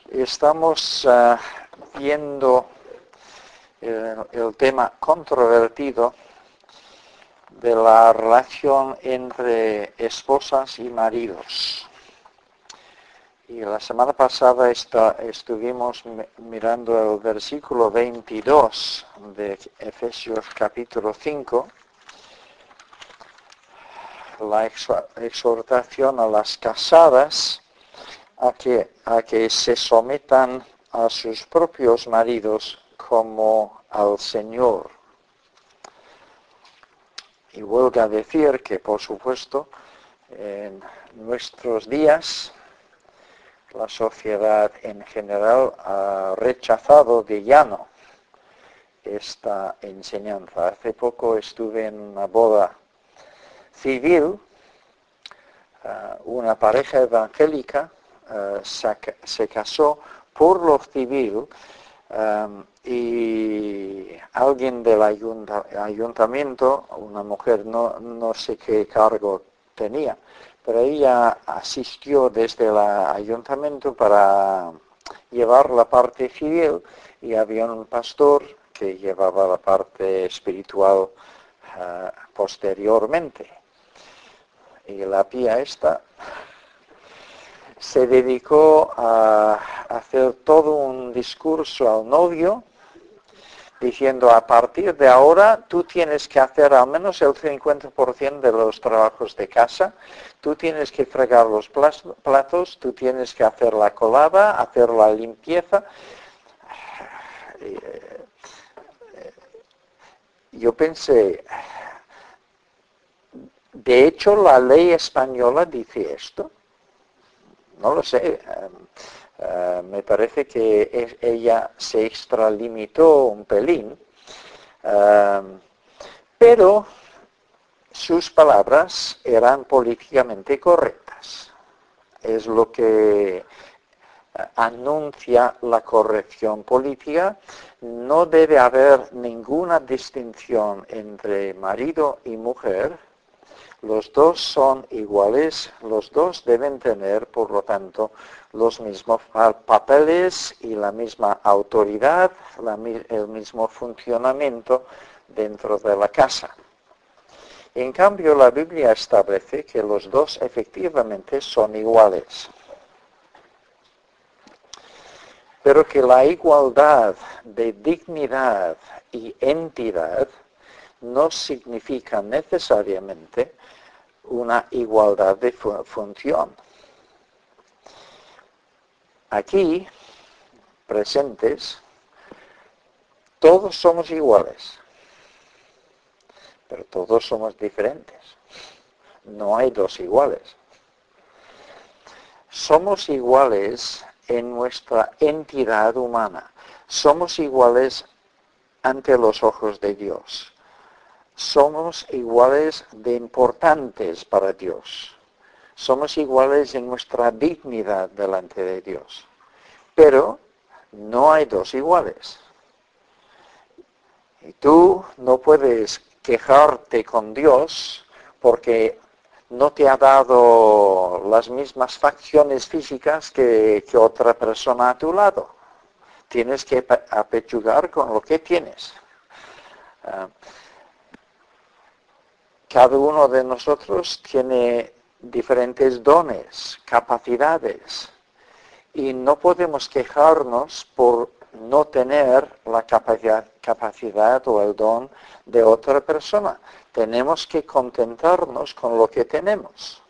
Estamos viendo el tema controvertido de la relación entre esposas y maridos. Y la semana pasada estuvimos mirando el versículo 22 de Efesios capítulo 5, la exhortación a las casadas a que se sometan a sus propios maridos como al Señor. Y vuelvo a decir que, por supuesto, en nuestros días la sociedad en general ha rechazado de llano esta enseñanza. Hace poco estuve en una boda civil, una pareja evangélica se casó por lo civil y alguien del ayuntamiento, una mujer, no sé qué cargo tenía, pero ella asistió desde el ayuntamiento para llevar la parte civil y había un pastor que llevaba la parte espiritual posteriormente. Y la pía esta se dedicó a hacer todo un discurso al novio, diciendo: a partir de ahora tú tienes que hacer al menos el 50% de los trabajos de casa, tú tienes que fregar los platos, tú tienes que hacer la colada, hacer la limpieza. Yo pensé, de hecho la ley española dice esto. No lo sé, me parece que ella se extralimitó un pelín, pero sus palabras eran políticamente correctas. Es lo que anuncia la corrección política. No debe haber ninguna distinción entre marido y mujer. Los dos son iguales, los dos deben tener, por lo tanto, los mismos papeles y la misma autoridad, el mismo funcionamiento dentro de la casa. En cambio, la Biblia establece que los dos efectivamente son iguales, pero que la igualdad de dignidad y entidad no significa necesariamente una igualdad de función. Aquí, presentes, todos somos iguales, pero todos somos diferentes. No hay dos iguales. Somos iguales en nuestra entidad humana. Somos iguales ante los ojos de Dios. Somos iguales de importantes para Dios. Somos iguales en nuestra dignidad delante de Dios. Pero no hay dos iguales. Y tú no puedes quejarte con Dios porque no te ha dado las mismas facciones físicas que otra persona a tu lado. Tienes que apechugar con lo que tienes. Cada uno de nosotros tiene diferentes dones, capacidades, y no podemos quejarnos por no tener la capacidad o el don de otra persona. Tenemos que contentarnos con lo que tenemos.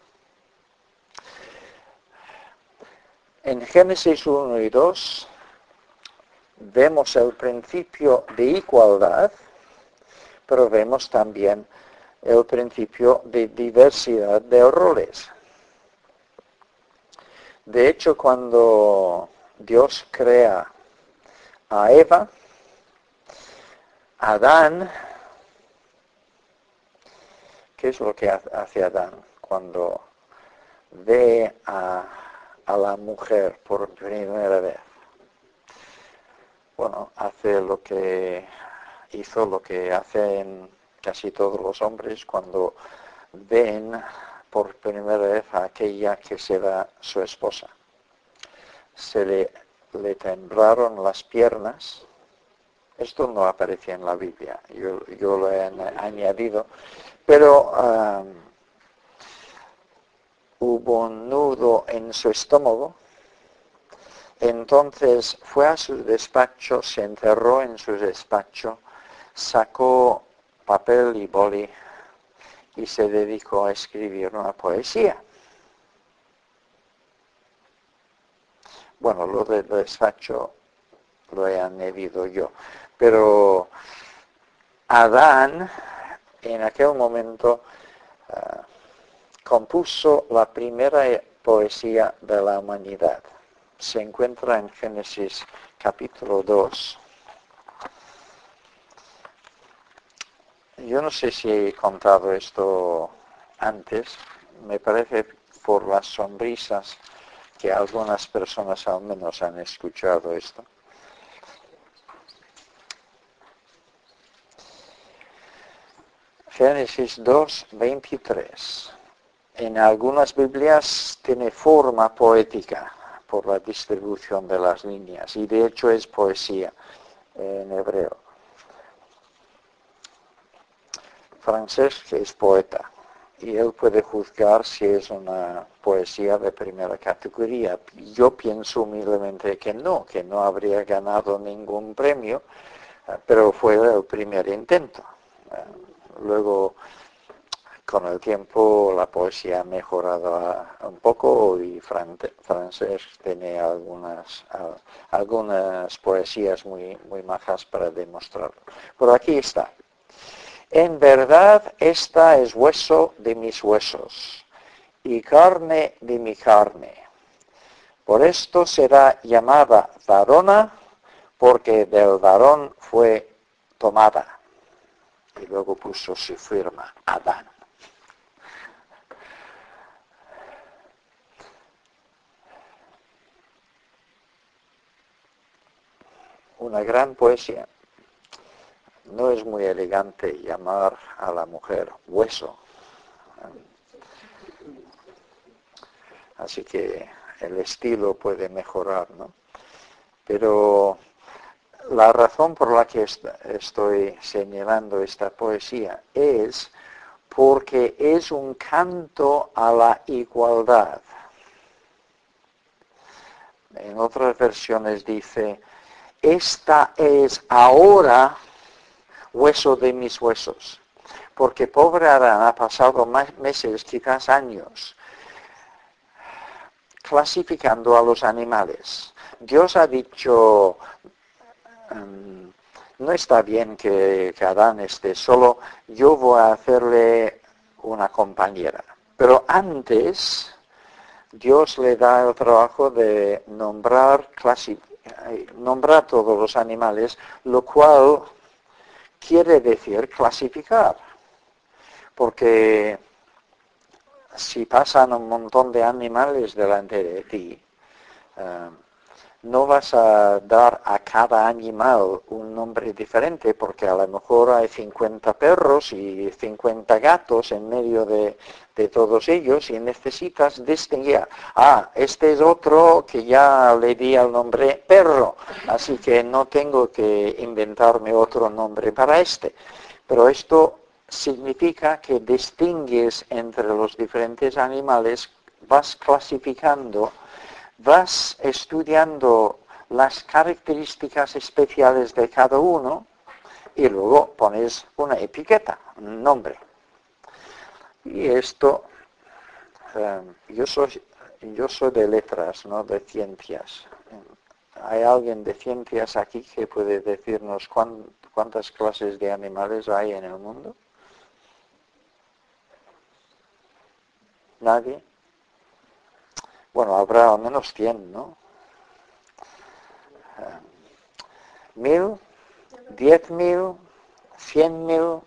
En Génesis 1 y 2 vemos el principio de igualdad, pero vemos también el principio de diversidad de roles. De hecho, cuando Dios crea a Eva, Adán, ¿qué es lo que hace Adán cuando ve a la mujer por primera vez? Bueno, hace lo que hizo, lo que hacen casi todos los hombres cuando ven por primera vez a aquella que será su esposa. Se le le temblaron las piernas. Esto no aparece en la Biblia, yo lo he añadido, pero hubo un nudo en su estómago. Entonces fue a su despacho, se encerró en su despacho, sacó papel y boli y se dedicó a escribir una poesía. Bueno, lo del despacho lo he añadido yo, pero Adán en aquel momento compuso la primera poesía de la humanidad. Se encuentra en Génesis capítulo 2. Yo no sé si he contado esto antes, me parece por las sonrisas que algunas personas al menos han escuchado esto. Génesis 2, 23. En algunas Biblias tiene forma poética por la distribución de las líneas y de hecho es poesía en hebreo. Francesc es poeta y él puede juzgar si es una poesía de primera categoría. Yo pienso humildemente que no habría ganado ningún premio, pero fue el primer intento. Luego, con el tiempo, la poesía ha mejorado un poco y Francesc tiene algunas poesías muy majas para demostrarlo. Por aquí está. En verdad, esta es hueso de mis huesos y carne de mi carne. Por esto será llamada varona, porque del varón fue tomada. Y luego puso su firma, Adán. Una gran poesía. No es muy elegante llamar a la mujer hueso. Así que el estilo puede mejorar, ¿no? Pero la razón por la que estoy señalando esta poesía es porque es un canto a la igualdad. En otras versiones dice, esta es ahora hueso de mis huesos. Porque pobre Adán ha pasado meses, quizás años, clasificando a los animales. Dios ha dicho, no está bien que Adán esté solo, yo voy a hacerle una compañera. Pero antes, Dios le da el trabajo de nombrar todos los animales, lo cual quiere decir clasificar. Porque si pasan un montón de animales delante de ti, no vas a dar a cada animal un nombre diferente, porque a lo mejor hay 50 perros y 50 gatos en medio de todos ellos y necesitas distinguir. Este es otro que ya le di el nombre perro, así que no tengo que inventarme otro nombre para este. Pero esto significa que distingues entre los diferentes animales, vas clasificando, vas estudiando las características especiales de cada uno y luego pones una etiqueta, un nombre. Y esto, yo soy de letras, no de ciencias. ¿Hay alguien de ciencias aquí que puede decirnos cuántas clases de animales hay en el mundo? ¿Nadie? Bueno, habrá al menos 100, ¿no? 1000, 10.000, 100.000,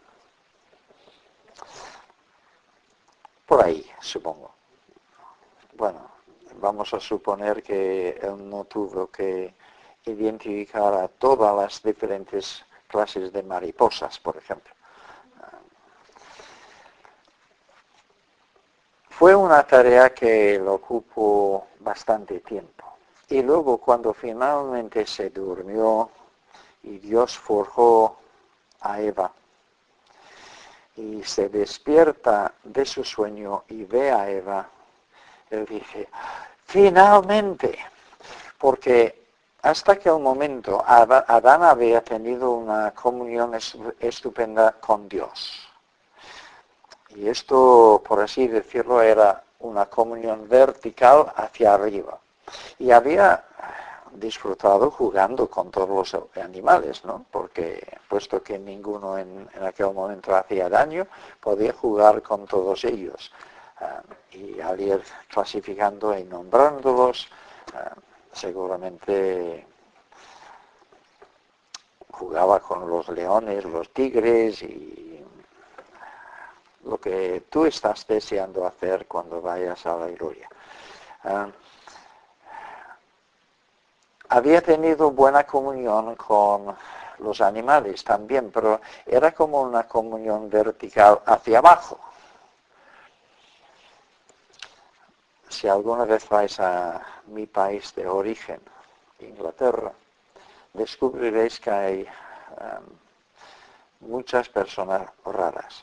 por ahí, supongo. Bueno, vamos a suponer que él no tuvo que identificar a todas las diferentes clases de mariposas, por ejemplo. Fue una tarea que le ocupó bastante tiempo. Y luego cuando finalmente se durmió y Dios forjó a Eva y se despierta de su sueño y ve a Eva, él dice, finalmente, porque hasta aquel momento Adán había tenido una comunión estupenda con Dios. Y esto, por así decirlo, era una comunión vertical hacia arriba. Y había disfrutado jugando con todos los animales, ¿no? Porque, puesto que ninguno en aquel momento hacía daño, podía jugar con todos ellos. Y al ir clasificando y nombrándolos, seguramente jugaba con los leones, los tigres y lo que tú estás deseando hacer cuando vayas a la gloria. Había tenido buena comunión con los animales también, pero era como una comunión vertical hacia abajo. Si alguna vez vais a mi país de origen, Inglaterra, descubriréis que hay muchas personas raras.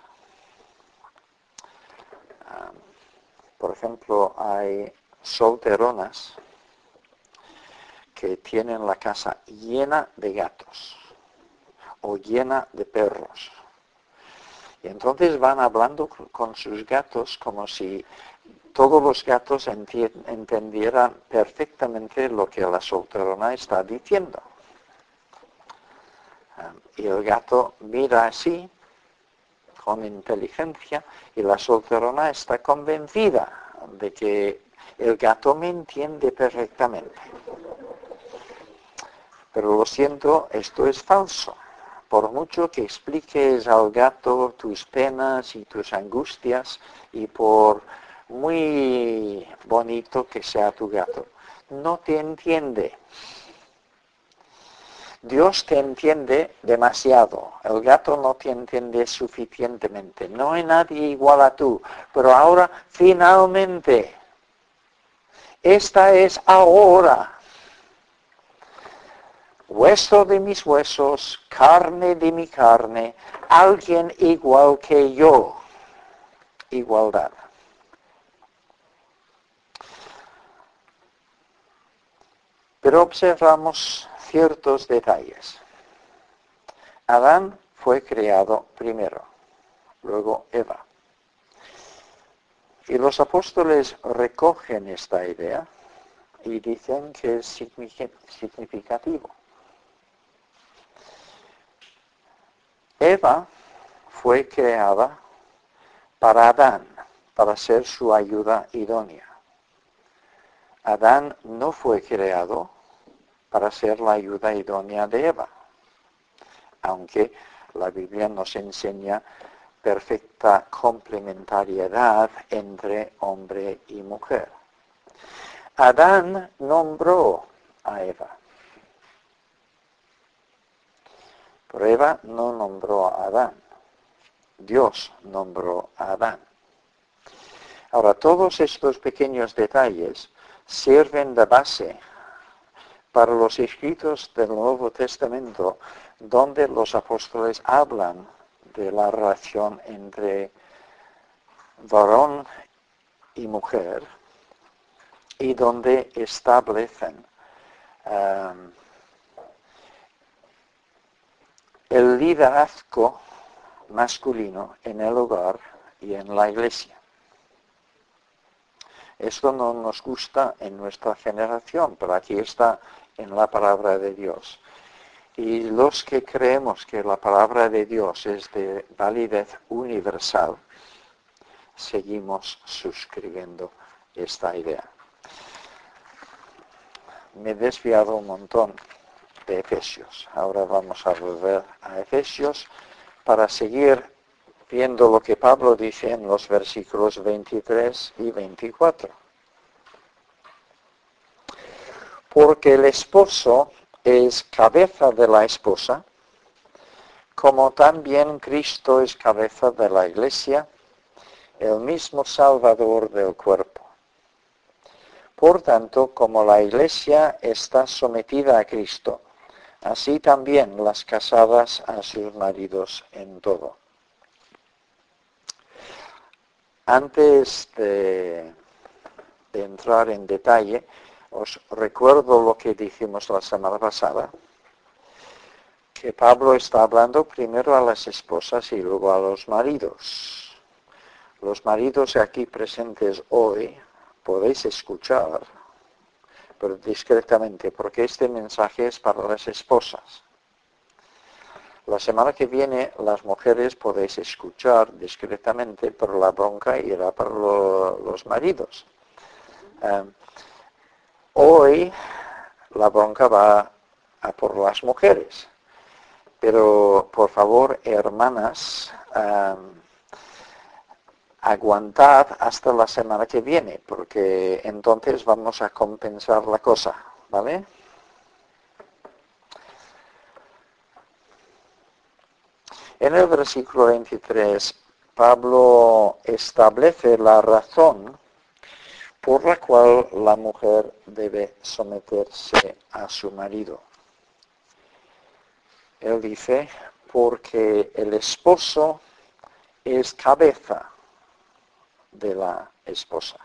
Por ejemplo, hay solteronas que tienen la casa llena de gatos o llena de perros. Y entonces van hablando con sus gatos como si todos los gatos entendieran perfectamente lo que la solterona está diciendo. Y el gato mira así, con inteligencia, y la solterona está convencida de que el gato me entiende perfectamente. Pero lo siento, esto es falso. Por mucho que expliques al gato tus penas y tus angustias, y por muy bonito que sea tu gato, no te entiende. Dios te entiende demasiado, el gato no te entiende suficientemente, no hay nadie igual a tú, pero ahora finalmente, esta es ahora, hueso de mis huesos, carne de mi carne, alguien igual que yo, igualdad. Pero observamos ciertos detalles. Adán fue creado primero, luego Eva. Y los apóstoles recogen esta idea y dicen que es significativo. Eva fue creada para Adán, para ser su ayuda idónea. Adán no fue creado para ser la ayuda idónea de Eva, aunque la Biblia nos enseña perfecta complementariedad entre hombre y mujer. Adán nombró a Eva, pero Eva no nombró a Adán. Dios nombró a Adán. Ahora, todos estos pequeños detalles sirven de base para los escritos del Nuevo Testamento, donde los apóstoles hablan de la relación entre varón y mujer, y donde establecen el liderazgo masculino en el hogar y en la iglesia. Esto no nos gusta en nuestra generación, pero aquí está en la palabra de Dios. Y los que creemos que la palabra de Dios es de validez universal, seguimos suscribiendo esta idea. Me he desviado un montón de Efesios. Ahora vamos a volver a Efesios para seguir viendo lo que Pablo dice en los versículos 23 y 24. Porque el esposo es cabeza de la esposa, como también Cristo es cabeza de la iglesia, el mismo Salvador del cuerpo. Por tanto, como la Iglesia está sometida a Cristo, así también las casadas a sus maridos en todo. Antes de entrar en detalle, os recuerdo lo que dijimos la semana pasada, que Pablo está hablando primero a las esposas y luego a los maridos. Los maridos aquí presentes hoy podéis escuchar, pero discretamente, porque este mensaje es para las esposas. La semana que viene las mujeres podéis escuchar discretamente, pero la bronca irá para los maridos. Hoy la bronca va a por las mujeres, pero por favor, hermanas, aguantad hasta la semana que viene, porque entonces vamos a compensar la cosa, ¿vale? En el versículo 23, Pablo establece la razón por la cual la mujer debe someterse a su marido. Él dice, porque el esposo es cabeza de la esposa.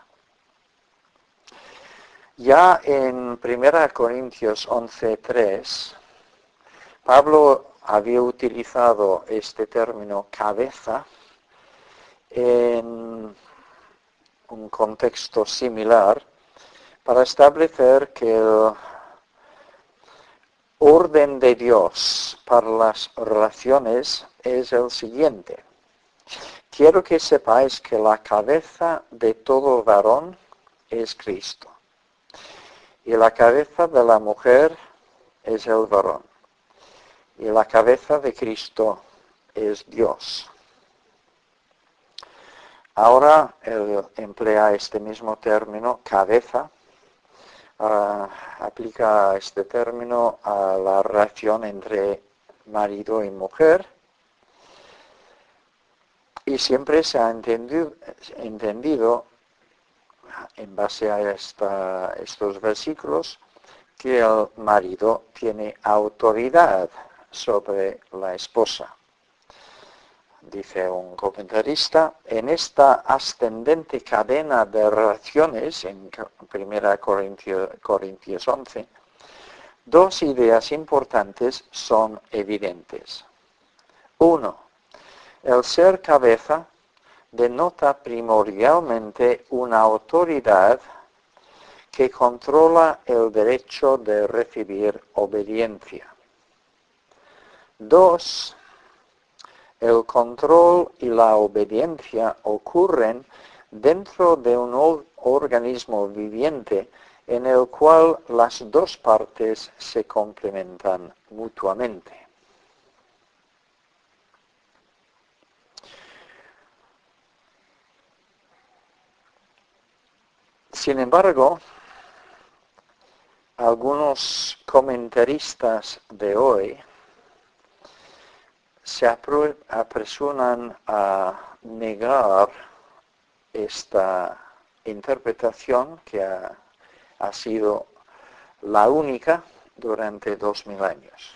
Ya en 1 Corintios 11:3, Pablo había utilizado este término cabeza en un contexto similar para establecer que el orden de Dios para las relaciones es el siguiente. Quiero que sepáis que la cabeza de todo varón es Cristo. Y la cabeza de la mujer es el varón. Y la cabeza de Cristo es Dios. Ahora él emplea este mismo término, cabeza, aplica este término a la relación entre marido y mujer, y siempre se ha entendido en base a estos versículos, que el marido tiene autoridad sobre la esposa. Dice un comentarista, en esta ascendente cadena de relaciones, en 1 Corintios 11, dos ideas importantes son evidentes. Uno, el ser cabeza denota primordialmente una autoridad que controla el derecho de recibir obediencia. Dos, el control y la obediencia ocurren dentro de un organismo viviente en el cual las dos partes se complementan mutuamente. Sin embargo, algunos comentaristas de hoy se apresuran a negar esta interpretación que ha sido la única durante 2000 años.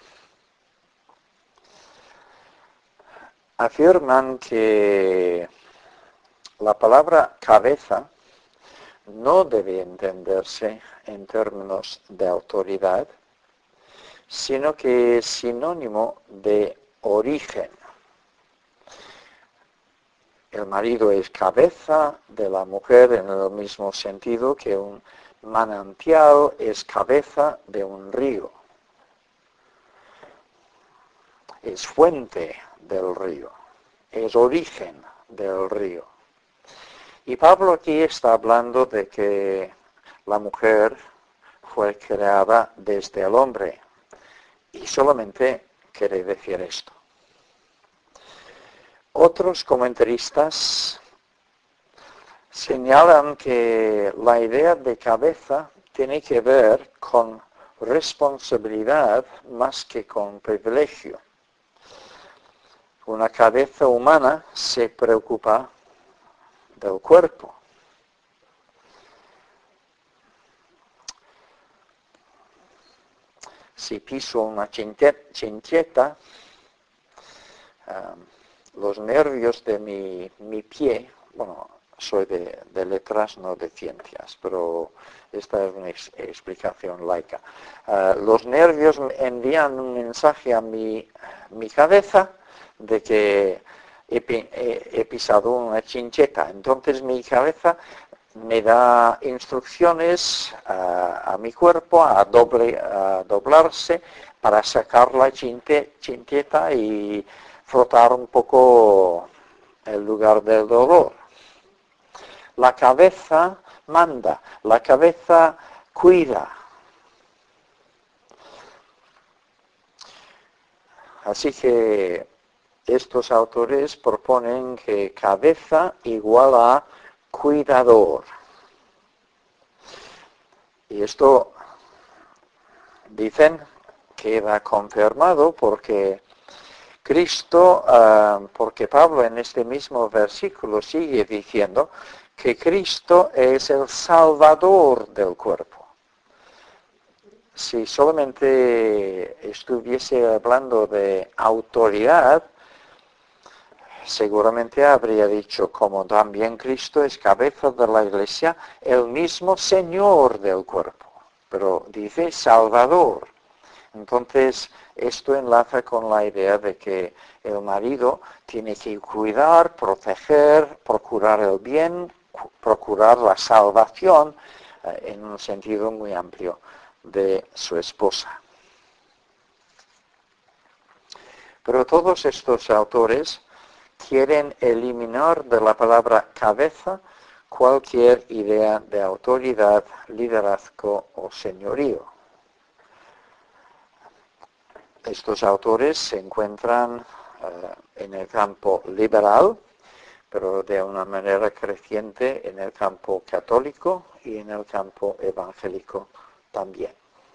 Afirman que la palabra cabeza no debe entenderse en términos de autoridad, sino que es sinónimo de origen. El marido es cabeza de la mujer en el mismo sentido que un manantial es cabeza de un río. Es fuente del río, es origen del río. Y Pablo aquí está hablando de que la mujer fue creada desde el hombre. Y solamente quiere decir esto. Otros comentaristas señalan que la idea de cabeza tiene que ver con responsabilidad más que con privilegio. Una cabeza humana se preocupa del cuerpo. si piso una chincheta, los nervios de mi pie, bueno, soy de letras, no de ciencias, pero esta es una explicación laica. Los nervios envían un mensaje a mi cabeza de que he pisado una chincheta. Entonces mi cabeza me da instrucciones a mi cuerpo a doblarse para sacar la chincheta y frotar un poco el lugar del dolor. La cabeza manda, la cabeza cuida. Así que estos autores proponen que cabeza igual a cuidador. Y esto, dicen, queda confirmado porque porque Pablo en este mismo versículo sigue diciendo que Cristo es el Salvador del cuerpo. Si solamente estuviese hablando de autoridad, seguramente habría dicho, como también Cristo es cabeza de la Iglesia, el mismo Señor del cuerpo. Pero dice Salvador. Entonces, esto enlaza con la idea de que el marido tiene que cuidar, proteger, procurar el bien, procurar la salvación, en un sentido muy amplio, de su esposa. Pero todos estos autores quieren eliminar de la palabra cabeza cualquier idea de autoridad, liderazgo o señorío. Estos autores se encuentran en el campo liberal, pero de una manera creciente en el campo católico y en el campo evangélico también.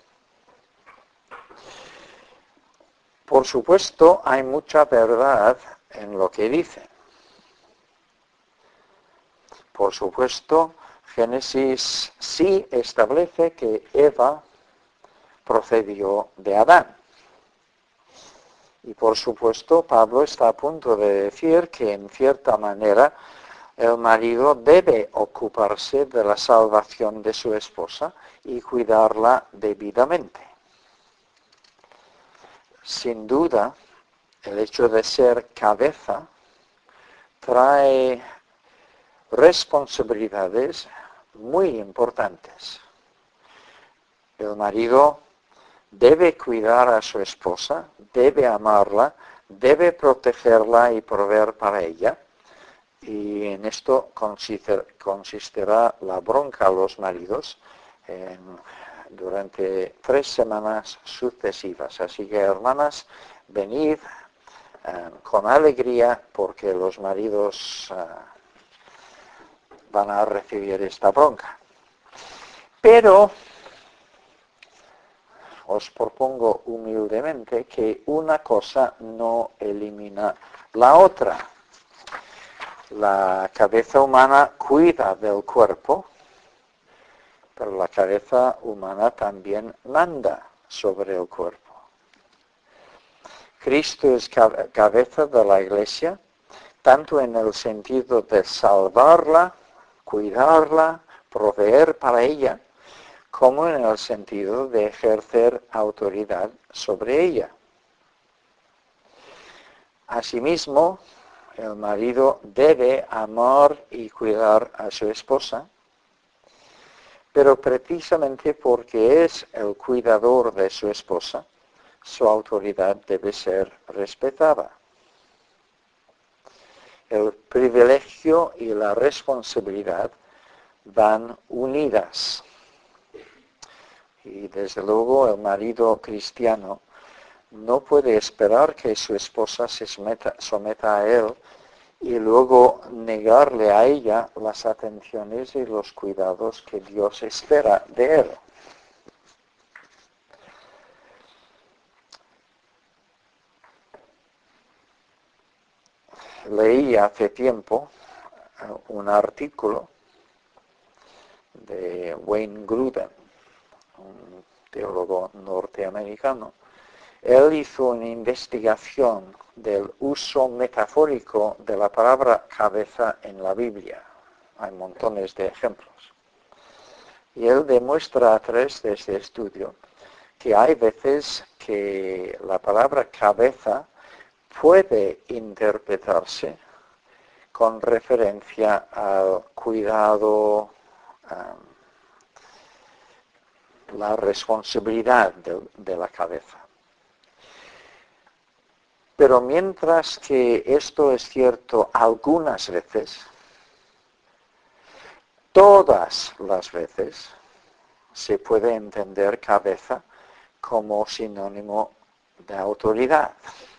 Por supuesto, hay mucha verdad en lo que dicen. Por supuesto, Génesis sí establece que Eva procedió de Adán. Y por supuesto, Pablo está a punto de decir que en cierta manera el marido debe ocuparse de la salvación de su esposa y cuidarla debidamente. Sin duda, el hecho de ser cabeza trae responsabilidades muy importantes. El marido debe cuidar a su esposa, debe amarla, debe protegerla y proveer para ella. Y en esto consistirá la bronca a los maridos durante 3 semanas sucesivas. Así que, hermanas, venid con alegría porque los maridos van a recibir esta bronca. Pero os propongo humildemente que una cosa no elimina la otra. La cabeza humana cuida del cuerpo, pero la cabeza humana también manda sobre el cuerpo. Cristo es cabeza de la Iglesia, tanto en el sentido de salvarla, cuidarla, proveer para ella, como en el sentido de ejercer autoridad sobre ella. Asimismo, el marido debe amar y cuidar a su esposa, pero precisamente porque es el cuidador de su esposa, su autoridad debe ser respetada. El privilegio y la responsabilidad van unidas. Y desde luego el marido cristiano no puede esperar que su esposa se someta a él y luego negarle a ella las atenciones y los cuidados que Dios espera de él. Leí hace tiempo un artículo de Wayne Grudem, un teólogo norteamericano, él hizo una investigación del uso metafórico de la palabra cabeza en la Biblia. Hay montones de ejemplos. Y él demuestra a través de este estudio que hay veces que la palabra cabeza puede interpretarse con referencia al cuidado, la responsabilidad de la cabeza. Pero mientras que esto es cierto algunas veces, todas las veces se puede entender cabeza como sinónimo de autoridad.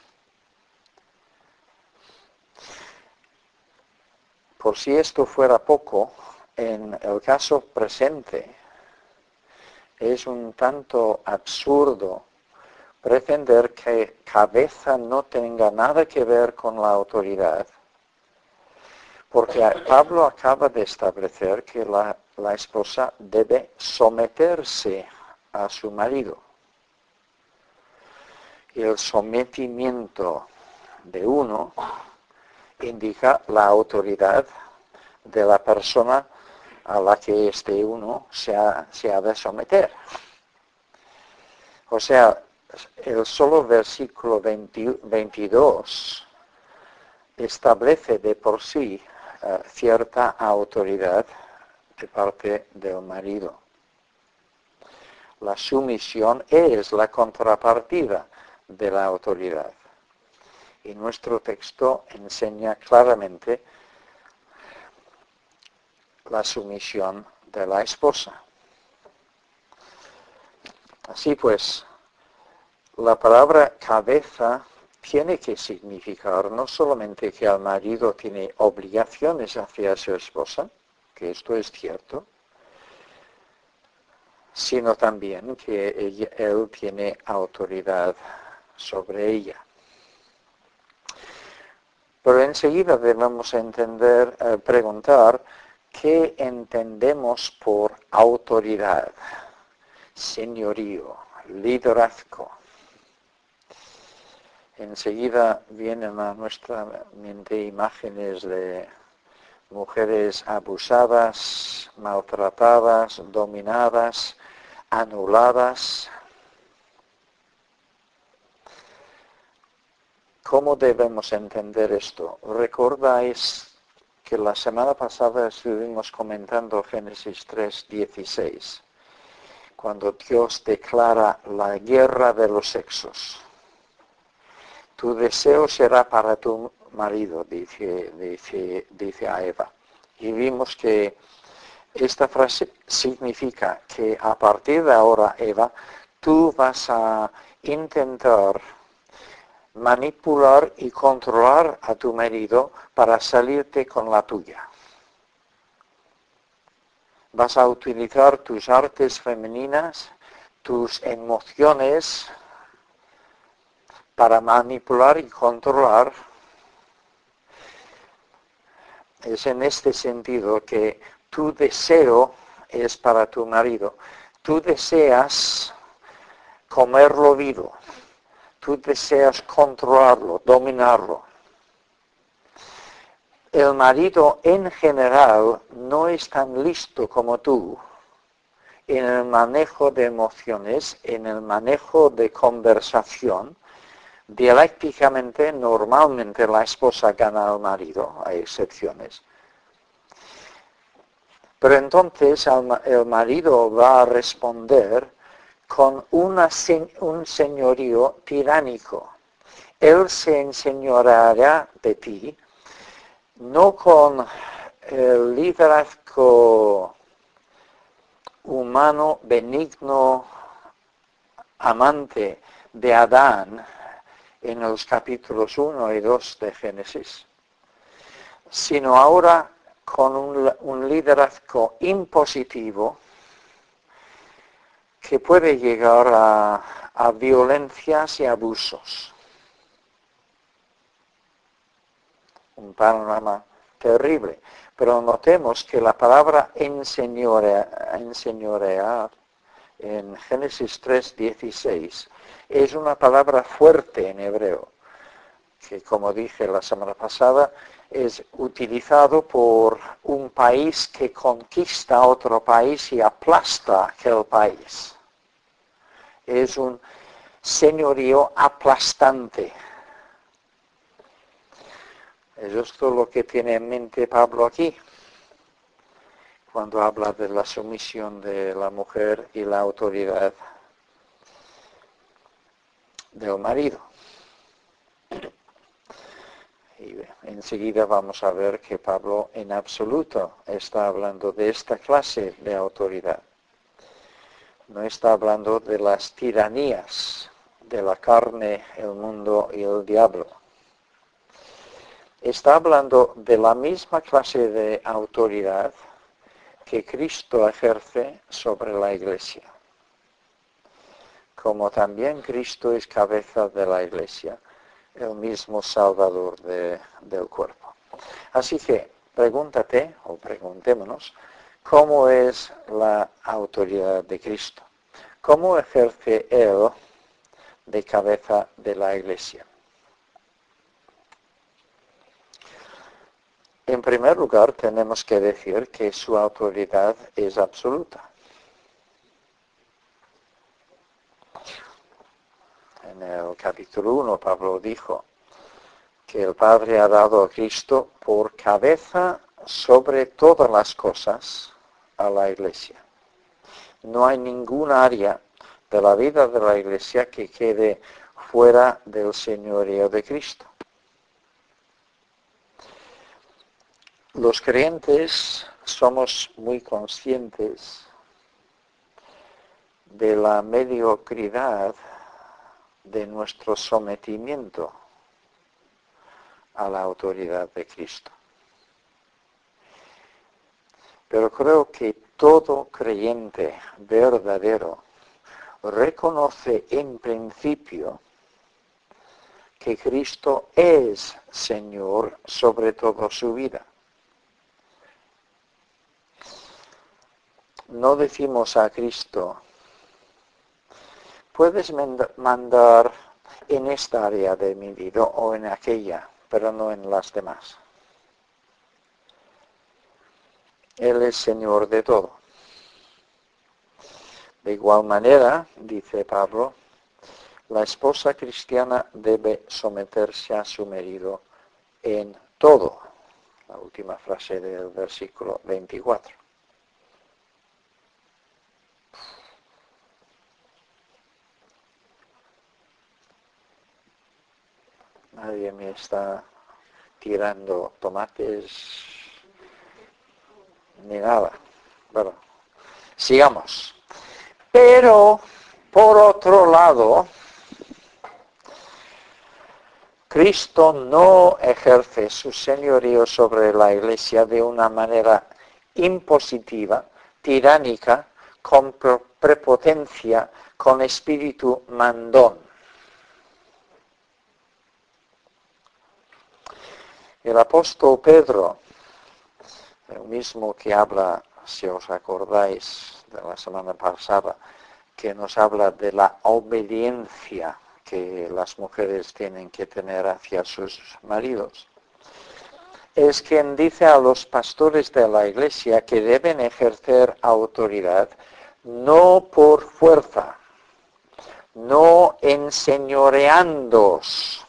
Por si esto fuera poco, en el caso presente es un tanto absurdo pretender que cabeza no tenga nada que ver con la autoridad, porque Pablo acaba de establecer que la esposa debe someterse a su marido. Y el sometimiento de uno indica la autoridad de la persona a la que este uno se ha de someter. O sea, el solo versículo 22 establece de por sí cierta autoridad de parte del marido. La sumisión es la contrapartida de la autoridad. Y nuestro texto enseña claramente la sumisión de la esposa. Así pues, la palabra cabeza tiene que significar no solamente que el marido tiene obligaciones hacia su esposa, que esto es cierto, sino también que él tiene autoridad sobre ella. Pero enseguida debemos preguntar qué entendemos por autoridad, señorío, liderazgo. Enseguida vienen a nuestra mente imágenes de mujeres abusadas, maltratadas, dominadas, anuladas. ¿Cómo debemos entender esto? ¿Recordáis que la semana pasada estuvimos comentando Génesis 3:16, cuando Dios declara la guerra de los sexos? Tu deseo será para tu marido, dice a Eva. Y vimos que esta frase significa que a partir de ahora, Eva, tú vas a intentar manipular y controlar a tu marido para salirte con la tuya. Vas a utilizar tus artes femeninas, tus emociones, para manipular y controlar. Es en este sentido que tu deseo es para tu marido. Tú deseas comerlo vivo. Tú deseas controlarlo, dominarlo. El marido en general no es tan listo como tú en el manejo de emociones, en el manejo de conversación. Dialécticamente, normalmente la esposa gana al marido, hay excepciones. Pero entonces el marido va a responder con un señorío tiránico. Él se enseñoreará de ti, no con el liderazgo humano, benigno, amante de Adán, en los capítulos 1 y 2 de Génesis, sino ahora con un liderazgo impositivo que puede llegar a violencias y abusos. Un panorama terrible. Pero notemos que la palabra enseñorear en Génesis 3:16, es una palabra fuerte en hebreo, que como dije la semana pasada, es utilizado por un país que conquista a otro país y aplasta aquel país. Es un señorío aplastante. Es esto lo que tiene en mente Pablo aquí, cuando habla de la sumisión de la mujer y la autoridad del marido. Y enseguida vamos a ver que Pablo en absoluto está hablando de esta clase de autoridad. No está hablando de las tiranías de la carne, el mundo y el diablo. Está hablando de la misma clase de autoridad que Cristo ejerce sobre la Iglesia. Como también Cristo es cabeza de la Iglesia, el mismo Salvador del cuerpo. Así que pregúntate, o preguntémonos, ¿cómo es la autoridad de Cristo? ¿Cómo ejerce Él de cabeza de la Iglesia? En primer lugar, tenemos que decir que su autoridad es absoluta. En el capítulo 1, Pablo dijo que el Padre ha dado a Cristo por cabeza sobre todas las cosas a la Iglesia. No hay ningún área de la vida de la Iglesia que quede fuera del señorío de Cristo. Los creyentes somos muy conscientes de la mediocridad de nuestro sometimiento a la autoridad de Cristo. Pero creo que todo creyente verdadero reconoce en principio que Cristo es Señor sobre toda su vida. No decimos a Cristo, puedes mandar en esta área de mi vida o en aquella, pero no en las demás. Él es Señor de todo. De igual manera, dice Pablo, la esposa cristiana debe someterse a su marido en todo. La última frase del versículo 24. Nadie me está tirando tomates ni nada. Bueno, sigamos. Pero, por otro lado, Cristo no ejerce su señorío sobre la Iglesia de una manera impositiva, tiránica, con prepotencia, con espíritu mandón. El apóstol Pedro, el mismo que habla, si os acordáis de la semana pasada, que nos habla de la obediencia que las mujeres tienen que tener hacia sus maridos, es quien dice a los pastores de la Iglesia que deben ejercer autoridad no por fuerza, no enseñoreándoos.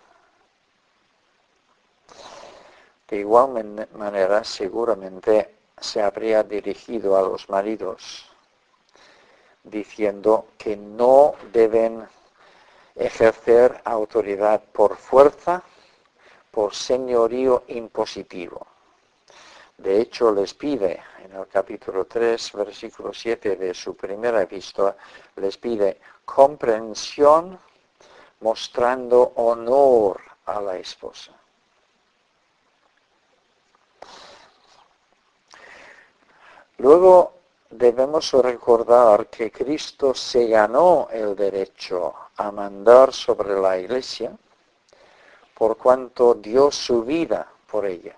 De igual manera, seguramente se habría dirigido a los maridos diciendo que no deben ejercer autoridad por fuerza, por señorío impositivo. De hecho, les pide, en el capítulo 3, versículo 7 de su primera epístola, les pide comprensión mostrando honor a la esposa. Luego debemos recordar que Cristo se ganó el derecho a mandar sobre la Iglesia por cuanto dio su vida por ella.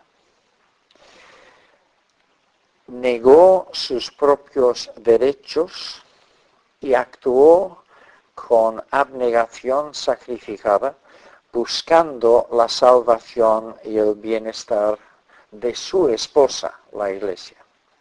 Negó sus propios derechos y actuó con abnegación sacrificada, buscando la salvación y el bienestar de su esposa, la Iglesia.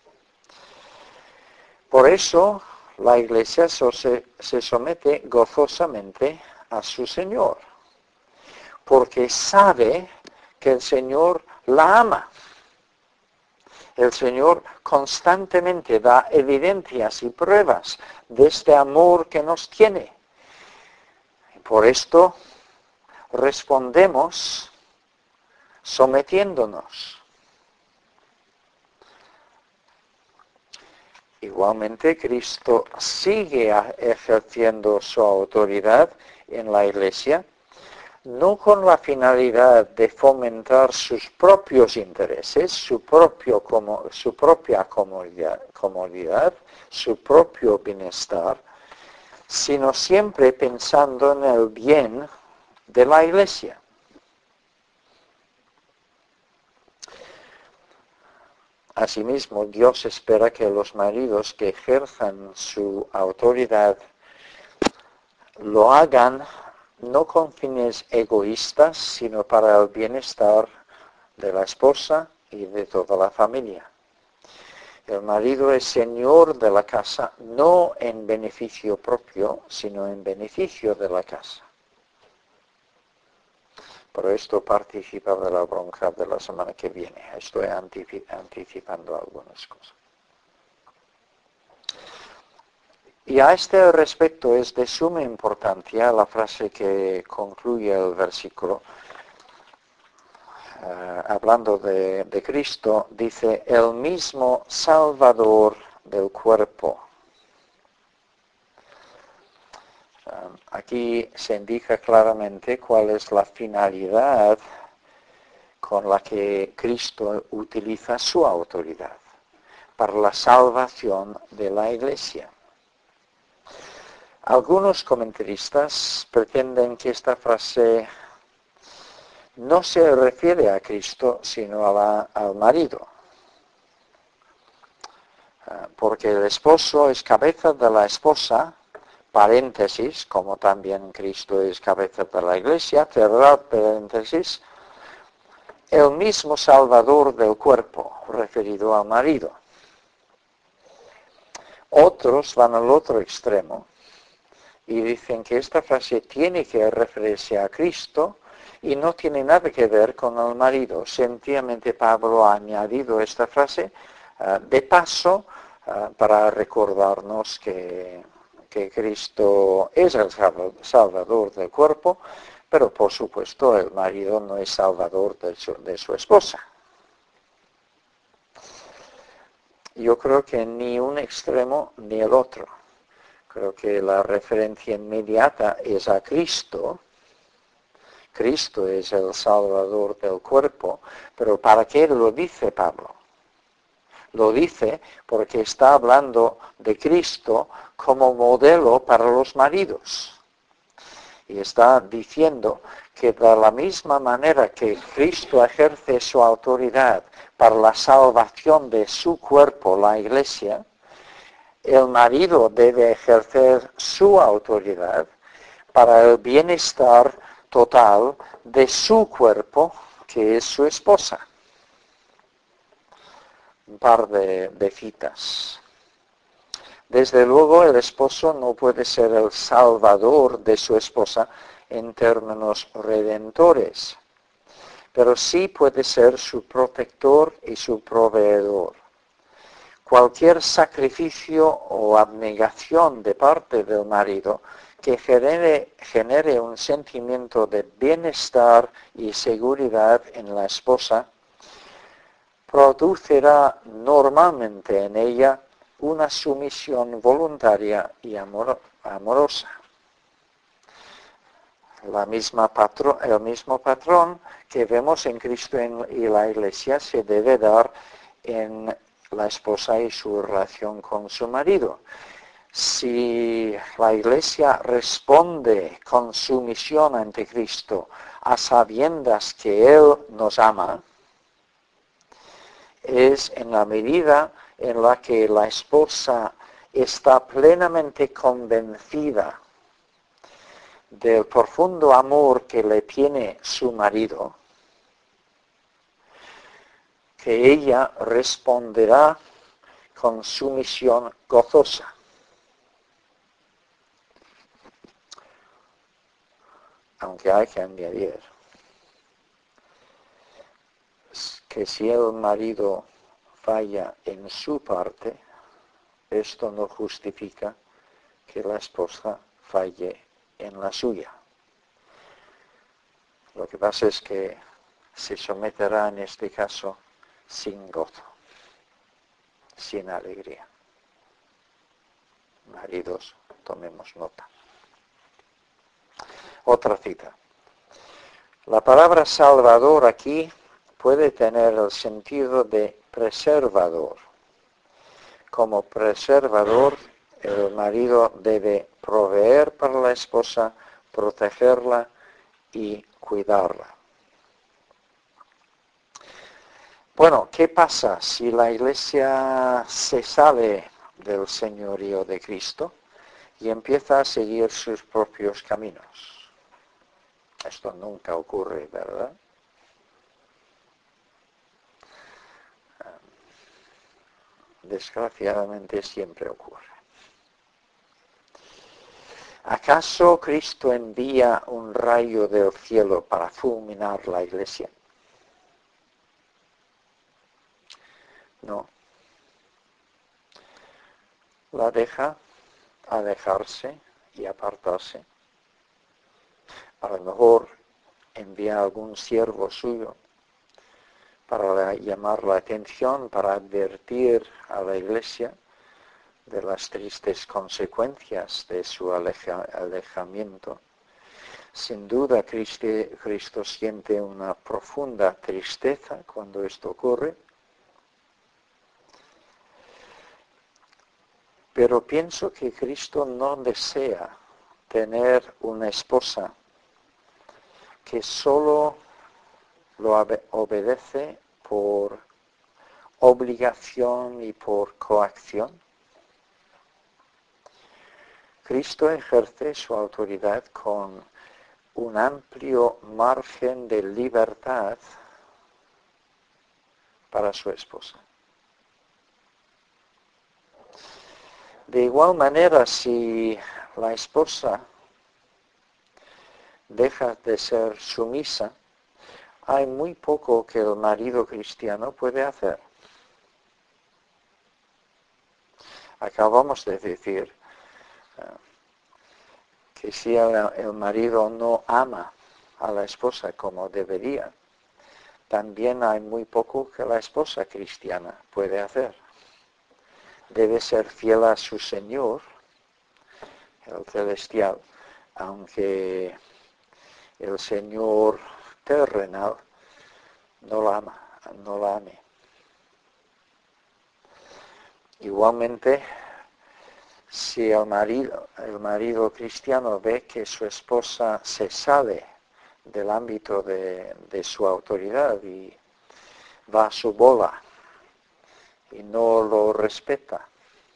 Por eso, la Iglesia se somete gozosamente a su Señor, porque sabe que el Señor la ama. El Señor constantemente da evidencias y pruebas de este amor que nos tiene. Por esto respondemos sometiéndonos. Igualmente, Cristo sigue ejerciendo su autoridad en la Iglesia, no con la finalidad de fomentar sus propios intereses, su propia comodidad, su propio bienestar, sino siempre pensando en el bien de la Iglesia. Asimismo, Dios espera que los maridos que ejerzan su autoridad lo hagan no con fines egoístas, sino para el bienestar de la esposa y de toda la familia. El marido es señor de la casa, no en beneficio propio, sino en beneficio de la casa. Por esto participa de la bronca de la semana que viene. Estoy anticipando algunas cosas. Y a este respecto es de suma importancia la frase que concluye el versículo. Hablando de Cristo, dice, el mismo Salvador del cuerpo. Aquí se indica claramente cuál es la finalidad con la que Cristo utiliza su autoridad para la salvación de la Iglesia. Algunos comentaristas pretenden que esta frase no se refiere a Cristo, sino al marido, porque el esposo es cabeza de la esposa, paréntesis, como también Cristo es cabeza de la Iglesia, cerrar paréntesis, el mismo Salvador del cuerpo, referido al marido. Otros van al otro extremo y dicen que esta frase tiene que referirse a Cristo y no tiene nada que ver con el marido. Sencillamente Pablo ha añadido esta frase de paso para recordarnos que Cristo es el Salvador del cuerpo, pero por supuesto el marido no es salvador de su esposa. Yo creo que ni un extremo ni el otro. Creo que la referencia inmediata es a Cristo. Cristo es el Salvador del cuerpo, pero ¿para qué lo dice Pablo? Lo dice porque está hablando de Cristo como modelo para los maridos. Y está diciendo que de la misma manera que Cristo ejerce su autoridad para la salvación de su cuerpo, la Iglesia, el marido debe ejercer su autoridad para el bienestar total de su cuerpo, que es su esposa. Un par de citas. Desde luego, el esposo no puede ser el salvador de su esposa en términos redentores, pero sí puede ser su protector y su proveedor. Cualquier sacrificio o abnegación de parte del marido que genere un sentimiento de bienestar y seguridad en la esposa, producirá normalmente en ella una sumisión voluntaria y amorosa. El mismo patrón que vemos en Cristo y la Iglesia se debe dar en la esposa y su relación con su marido. Si la Iglesia responde con sumisión ante Cristo a sabiendas que Él nos ama, es en la medida en la que la esposa está plenamente convencida del profundo amor que le tiene su marido, que ella responderá con sumisión gozosa. Aunque hay que añadir que si el marido falla en su parte, esto no justifica que la esposa falle en la suya. Lo que pasa es que se someterá en este caso sin gozo, sin alegría. Maridos, tomemos nota. Otra cita. La palabra salvador aquí puede tener el sentido de preservador. Como preservador, el marido debe proveer para la esposa, protegerla y cuidarla. Bueno, ¿qué pasa si la Iglesia se sale del señorío de Cristo y empieza a seguir sus propios caminos? Esto nunca ocurre, ¿verdad? Desgraciadamente siempre ocurre. ¿Acaso Cristo envía un rayo del cielo para fulminar la Iglesia? No. La deja alejarse y apartarse. A lo mejor envía algún siervo suyo para llamar la atención, para advertir a la Iglesia de las tristes consecuencias de su alejamiento. Sin duda Cristo siente una profunda tristeza cuando esto ocurre, pero pienso que Cristo no desea tener una esposa que solo lo obedece por obligación y por coacción. Cristo ejerce su autoridad con un amplio margen de libertad para su esposa. De igual manera, si la esposa deja de ser sumisa, hay muy poco que el marido cristiano puede hacer. Acabamos de decir que si el marido no ama a la esposa como debería, también hay muy poco que la esposa cristiana puede hacer. Debe ser fiel a su Señor, el celestial, aunque el Señor terrenal no la ame. Igualmente, si el marido cristiano ve que su esposa se sale del ámbito de su autoridad y va a su bola y no lo respeta,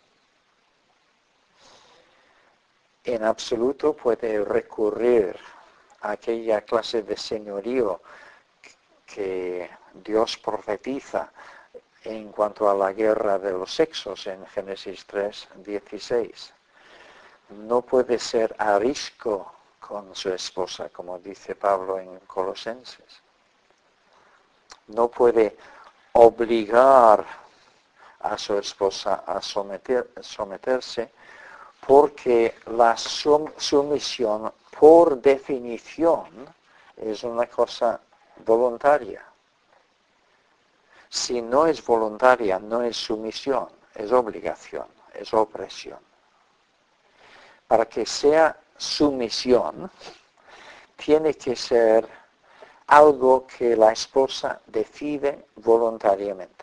en absoluto puede recurrir a aquella clase de señorío que Dios profetiza en cuanto a la guerra de los sexos en Génesis 3:16. No puede ser arisco con su esposa, como dice Pablo en Colosenses. No puede obligar a su esposa a someterse, porque la sumisión, por definición, es una cosa voluntaria. Si no es voluntaria, no es sumisión, es obligación, es opresión. Para que sea sumisión, tiene que ser algo que la esposa decide voluntariamente.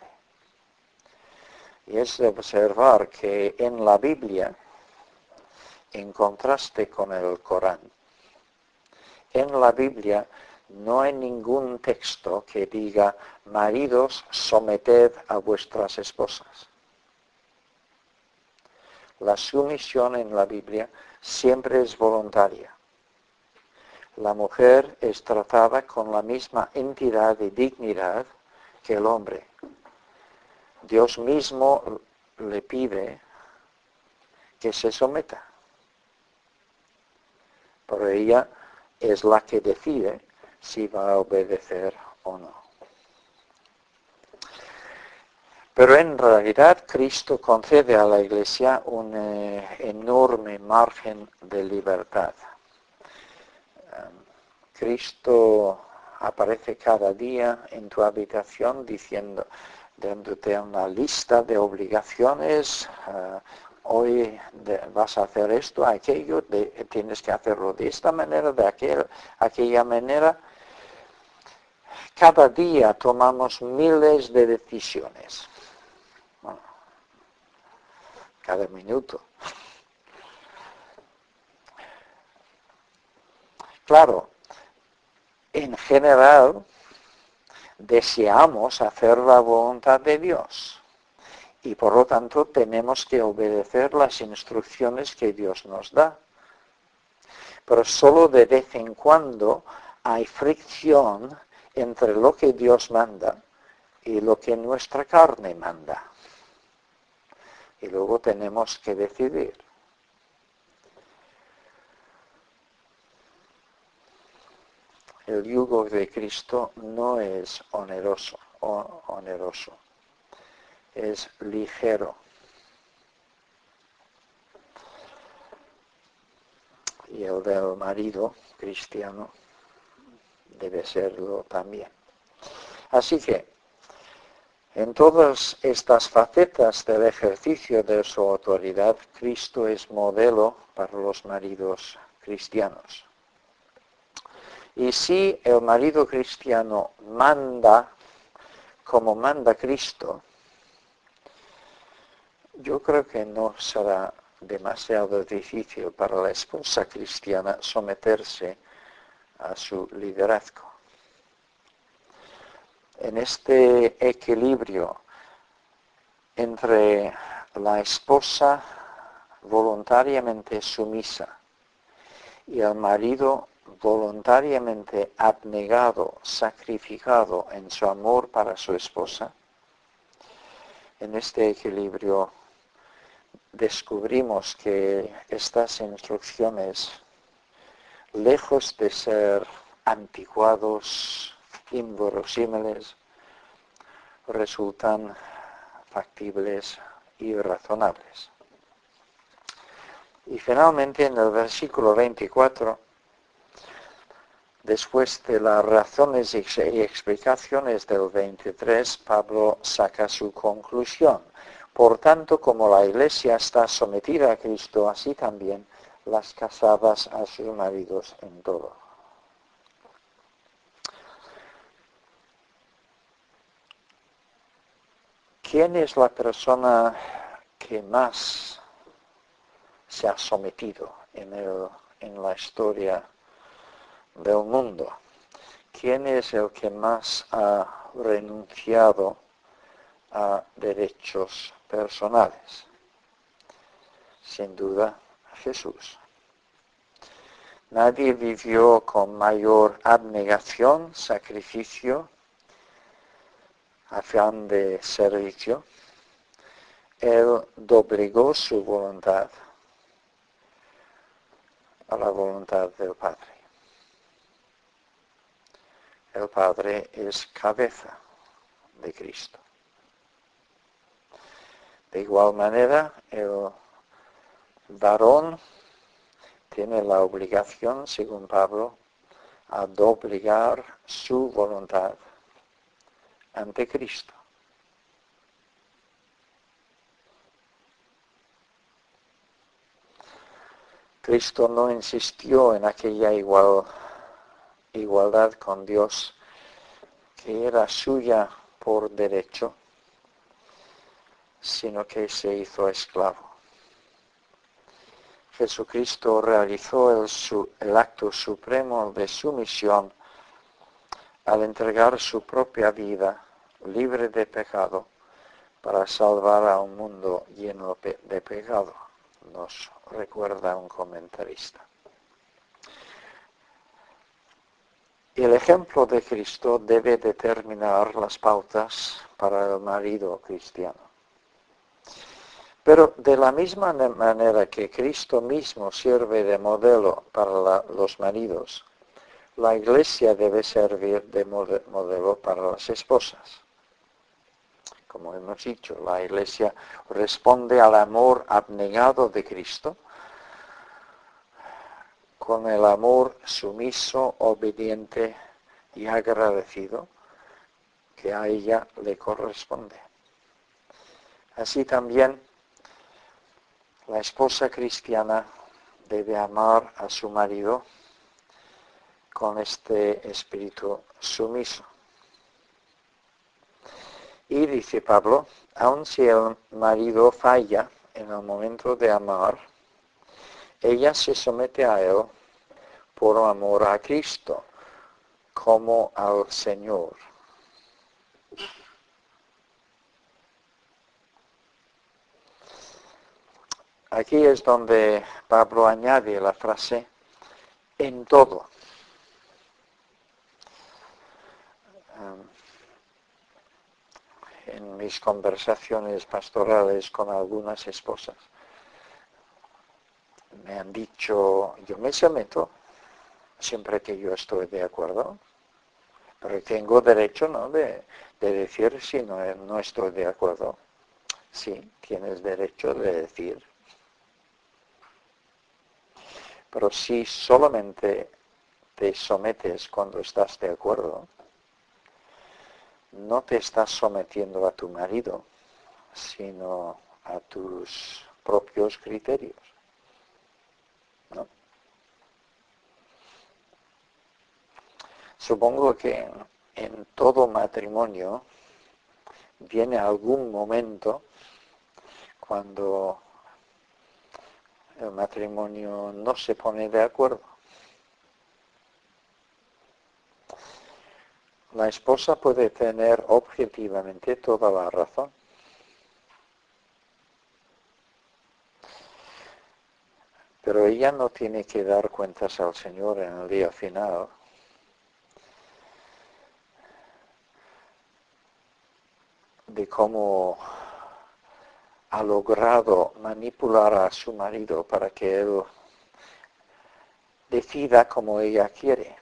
Y es de observar que en la Biblia, en contraste con el Corán, en la Biblia no hay ningún texto que diga: maridos, someted a vuestras esposas. La sumisión en la Biblia siempre es voluntaria. La mujer es tratada con la misma entidad y dignidad que el hombre. Dios mismo le pide que se someta. Pero ella es la que decide si va a obedecer o no. Pero en realidad Cristo concede a la Iglesia un enorme margen de libertad. Cristo aparece cada día en tu habitación dándote una lista de obligaciones. Hoy vas a hacer esto, aquello, tienes que hacerlo de esta manera, de aquella manera. Cada día tomamos miles de decisiones. Bueno, cada minuto. Claro, en general deseamos hacer la voluntad de Dios y por lo tanto tenemos que obedecer las instrucciones que Dios nos da. Pero solo de vez en cuando hay fricción entre lo que Dios manda y lo que nuestra carne manda. Y luego tenemos que decidir. El yugo de Cristo no es oneroso, es ligero. Y el del marido cristiano debe serlo también. Así que, en todas estas facetas del ejercicio de su autoridad, Cristo es modelo para los maridos cristianos. Y si el marido cristiano manda como manda Cristo, yo creo que no será demasiado difícil para la esposa cristiana someterse a su liderazgo. En este equilibrio entre la esposa voluntariamente sumisa y el marido voluntariamente abnegado, sacrificado en su amor para su esposa, en este equilibrio descubrimos que estas instrucciones, lejos de ser anticuados, inverosímiles, resultan factibles y razonables. Y finalmente en el versículo 24, después de las razones y explicaciones del 23, Pablo saca su conclusión. Por tanto, como la Iglesia está sometida a Cristo, así también las casadas a sus maridos en todo. ¿Quién es la persona que más se ha sometido en la historia del mundo? ¿Quién es el que más ha renunciado a derechos personales? Sin duda, Jesús. Nadie vivió con mayor abnegación, sacrificio, afán de servicio. Él doblegó su voluntad a la voluntad del Padre. El Padre es cabeza de Cristo. De igual manera, el varón tiene la obligación, según Pablo, a doblegar su voluntad ante Cristo. Cristo no insistió en aquella igualdad con Dios que era suya por derecho, sino que se hizo esclavo. Jesucristo realizó el acto supremo de sumisión al entregar su propia vida libre de pecado para salvar a un mundo lleno de pecado. nos recuerda un comentarista. El ejemplo de Cristo debe determinar las pautas para el marido cristiano. Pero de la misma manera que Cristo mismo sirve de modelo para los maridos, la Iglesia debe servir de modelo para las esposas. Como hemos dicho, la Iglesia responde al amor abnegado de Cristo con el amor sumiso, obediente y agradecido que a ella le corresponde. Así también, la esposa cristiana debe amar a su marido con este espíritu sumiso. Y dice Pablo, aun si el marido falla en el momento de amar, ella se somete a él por amor a Cristo, como al Señor. Aquí es donde Pablo añade la frase, en todo. En mis conversaciones pastorales con algunas esposas, me han dicho, yo me someto siempre que yo estoy de acuerdo, pero tengo derecho, ¿no?, de decir si no estoy de acuerdo. Sí, tienes derecho de decir. Pero si solamente te sometes cuando estás de acuerdo, no te estás sometiendo a tu marido, sino a tus propios criterios, ¿no? Supongo que en todo matrimonio viene algún momento cuando el matrimonio no se pone de acuerdo. La esposa puede tener objetivamente toda la razón. Pero ella no tiene que dar cuentas al Señor en el día final. De cómo ha logrado manipular a su marido para que él decida como ella quiere.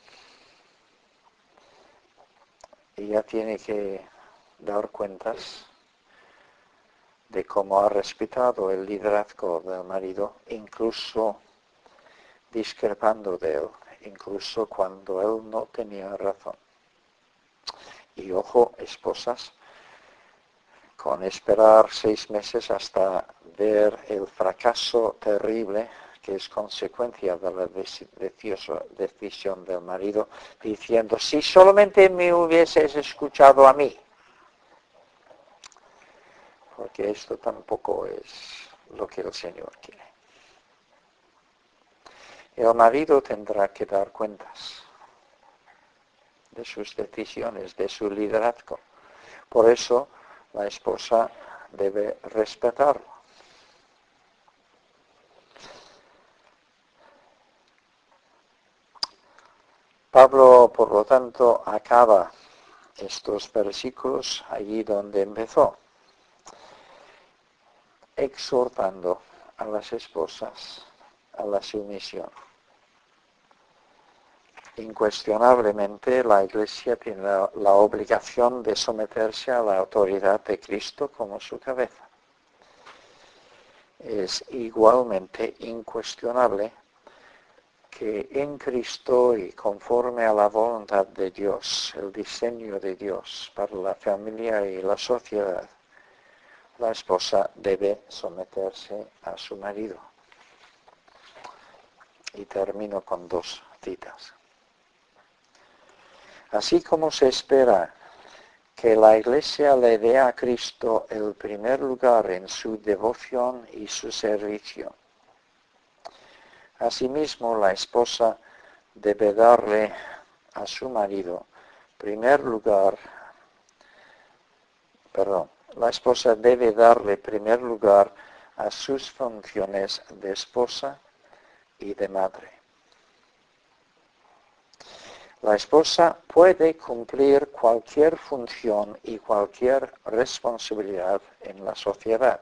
Ella tiene que dar cuentas de cómo ha respetado el liderazgo del marido, incluso discrepando de él, incluso cuando él no tenía razón. Y ojo, esposas, con esperar 6 meses hasta ver el fracaso terrible que es consecuencia de la decisión del marido, diciendo, si solamente me hubieses escuchado a mí. Porque esto tampoco es lo que el Señor quiere. El marido tendrá que dar cuentas de sus decisiones, de su liderazgo. Por eso la esposa debe respetarlo. Pablo, por lo tanto, acaba estos versículos allí donde empezó, exhortando a las esposas a la sumisión. Incuestionablemente la Iglesia tiene la obligación de someterse a la autoridad de Cristo como su cabeza. Es igualmente incuestionable que en Cristo y conforme a la voluntad de Dios, el diseño de Dios para la familia y la sociedad, la esposa debe someterse a su marido. Y termino con 2 citas. Así como se espera que la Iglesia le dé a Cristo el primer lugar en su devoción y su servicio, asimismo la esposa debe darle a su marido la esposa debe darle primer lugar a sus funciones de esposa y de madre. La esposa puede cumplir cualquier función y cualquier responsabilidad en la sociedad.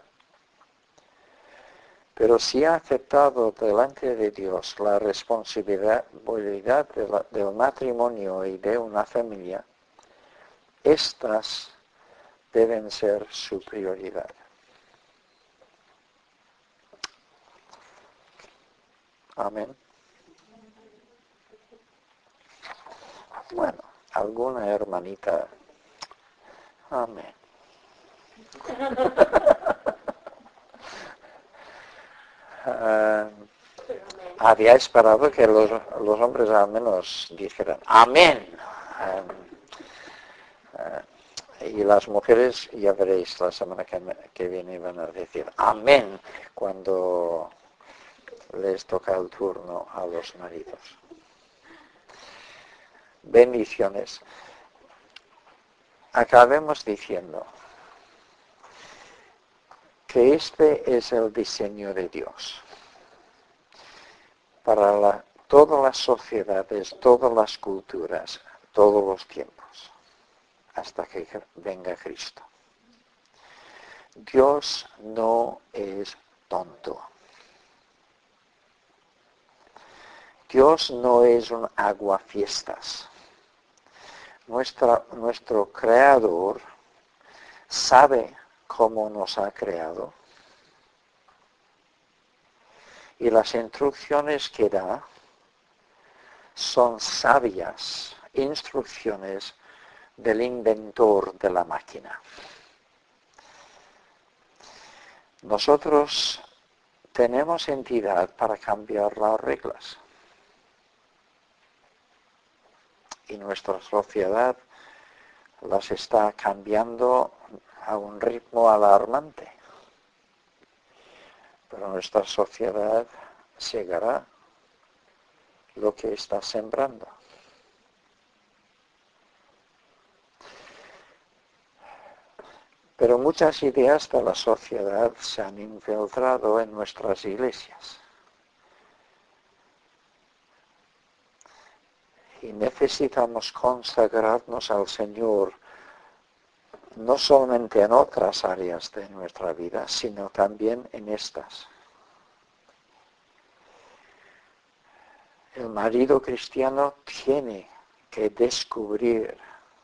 Pero si ha aceptado delante de Dios la responsabilidad del matrimonio y de una familia, estas deben ser su prioridad. Amén. Bueno, alguna hermanita. Amén. Había esperado que los hombres al menos dijeran amén. Y las mujeres, ya veréis, la semana que viene van a decir amén cuando les toca el turno a los maridos. Bendiciones. Acabemos diciendo que este es el diseño de Dios para todas las sociedades, todas las culturas, todos los tiempos, hasta que venga Cristo. Dios no es tonto. Dios no es un aguafiestas. Nuestro Creador sabe cómo nos ha creado y las instrucciones que da son sabias instrucciones del inventor de la máquina. Nosotros tenemos entidad para cambiar las reglas. Y nuestra sociedad las está cambiando a un ritmo alarmante. Pero nuestra sociedad segará lo que está sembrando. Pero muchas ideas de la sociedad se han infiltrado en nuestras iglesias. Y necesitamos consagrarnos al Señor no solamente en otras áreas de nuestra vida, sino también en estas. El marido cristiano tiene que descubrir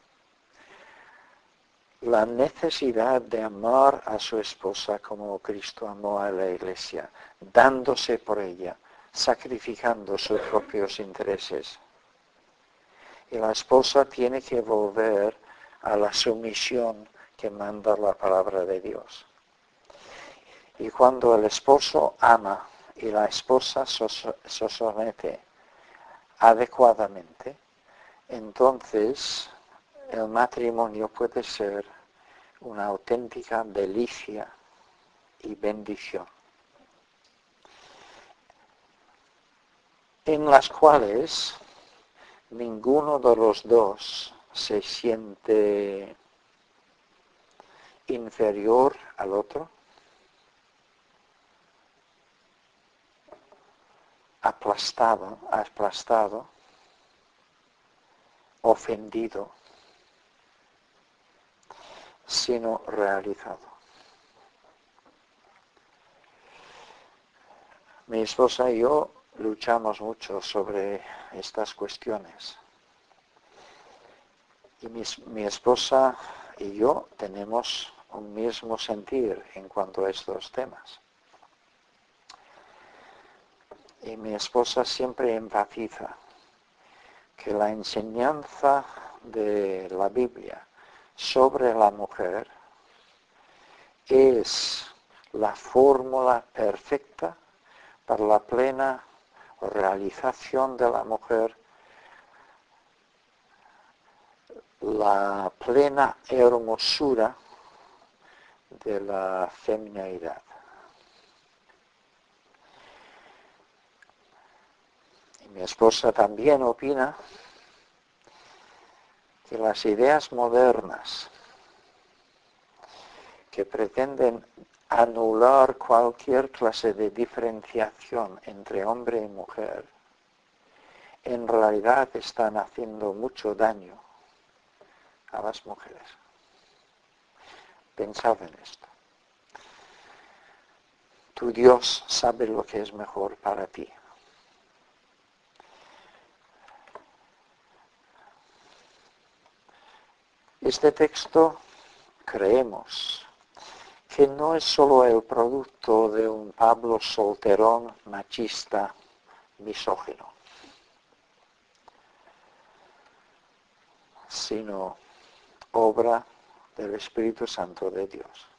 la necesidad de amar a su esposa como Cristo amó a la iglesia, dándose por ella, sacrificando sus propios intereses. Y la esposa tiene que volver a la sumisión que manda la palabra de Dios. Y cuando el esposo ama y la esposa se somete adecuadamente, entonces el matrimonio puede ser una auténtica delicia y bendición, en las cuales ninguno de los dos se siente inferior al otro, aplastado, ofendido, sino realizado. Mi esposa y yo luchamos mucho sobre estas cuestiones. Y mi esposa y yo tenemos un mismo sentir en cuanto a estos temas. Y mi esposa siempre enfatiza que la enseñanza de la Biblia sobre la mujer es la fórmula perfecta para la plena realización de la mujer, la plena hermosura de la feminidad. Y mi esposa también opina que las ideas modernas que pretenden anular cualquier clase de diferenciación entre hombre y mujer, en realidad están haciendo mucho daño a las mujeres. Pensad en esto. Tu Dios sabe lo que es mejor para ti. Este texto, creemos, que no es solo el producto de un Pablo solterón, machista, misógino, sino obra del Espíritu Santo de Dios.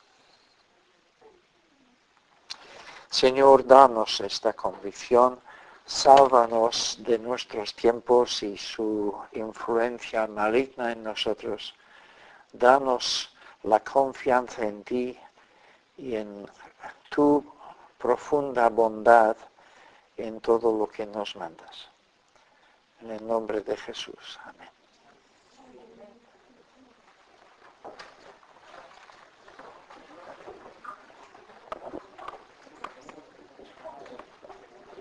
Señor, danos esta convicción, sálvanos de nuestros tiempos y su influencia maligna en nosotros. Danos la confianza en ti y en tu profunda bondad en todo lo que nos mandas. En el nombre de Jesús. Amén.